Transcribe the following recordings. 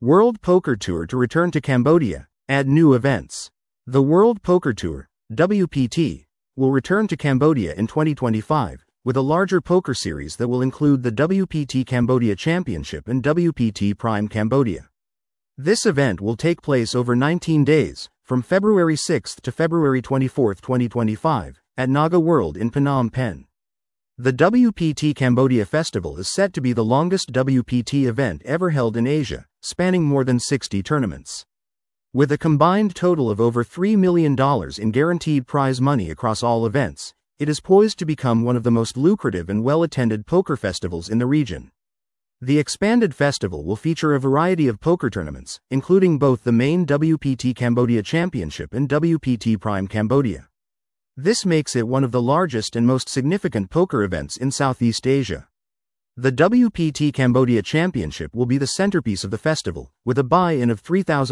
World Poker Tour to return to Cambodia, add new events. The World Poker Tour, WPT, will return to Cambodia in 2025, with a larger poker series that will include the WPT Cambodia Championship and WPT Prime Cambodia. This event will take place over 19 days, from February 6 to February 24, 2025, at Naga World in Phnom Penh. The WPT Cambodia Festival is set to be the longest WPT event ever held in Asia, spanning more than 60 tournaments. With a combined total of over $3 million in guaranteed prize money across all events, it is poised to become one of the most lucrative and well-attended poker festivals in the region. The expanded festival will feature a variety of poker tournaments, including both the main WPT Cambodia Championship and WPT Prime Cambodia. This makes it one of the largest and most significant poker events in Southeast Asia. The WPT Cambodia Championship will be the centerpiece of the festival, with a buy-in of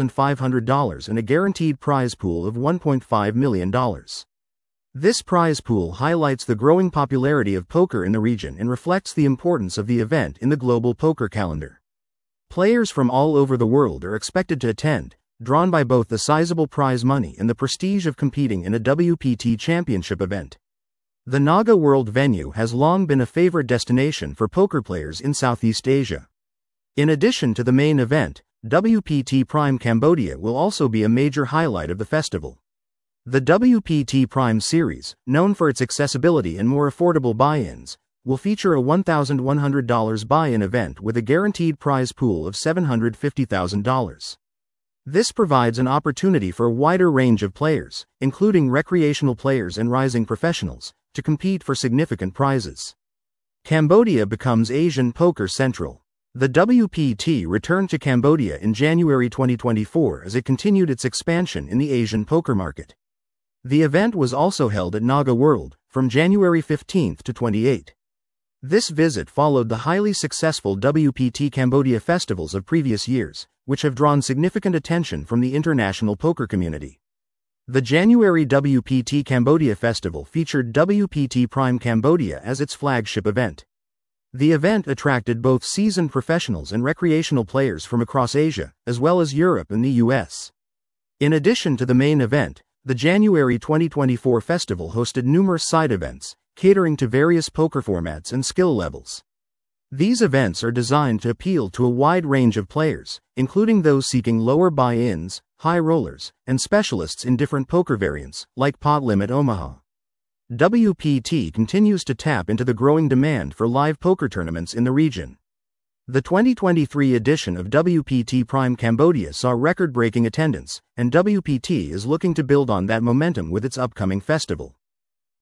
$3,500 and a guaranteed prize pool of $1.5 million. This prize pool highlights the growing popularity of poker in the region and reflects the importance of the event in the global poker calendar. Players from all over the world are expected to attend, drawn by both the sizable prize money and the prestige of competing in a WPT championship event. The Naga World venue has long been a favorite destination for poker players in Southeast Asia. In addition to the main event, WPT Prime Cambodia will also be a major highlight of the festival. The WPT Prime Series, known for its accessibility and more affordable buy-ins, will feature a $1,100 buy-in event with a guaranteed prize pool of $750,000. This provides an opportunity for a wider range of players, including recreational players and rising professionals, to compete for significant prizes. Cambodia becomes Asian Poker Central. The WPT returned to Cambodia in January 2024 as it continued its expansion in the Asian poker market. The event was also held at Naga World, from January 15 to 28. This visit followed the highly successful WPT Cambodia festivals of previous years, which have drawn significant attention from the international poker community. The January WPT Cambodia Festival featured WPT Prime Cambodia as its flagship event. The event attracted both seasoned professionals and recreational players from across Asia, as well as Europe and the US. In addition to the main event, the January 2024 festival hosted numerous side events, catering to various poker formats and skill levels. These events are designed to appeal to a wide range of players, including those seeking lower buy-ins, high rollers, and specialists in different poker variants, like Pot Limit Omaha. WPT continues to tap into the growing demand for live poker tournaments in the region. The 2023 edition of WPT Prime Cambodia saw record-breaking attendance, and WPT is looking to build on that momentum with its upcoming festival.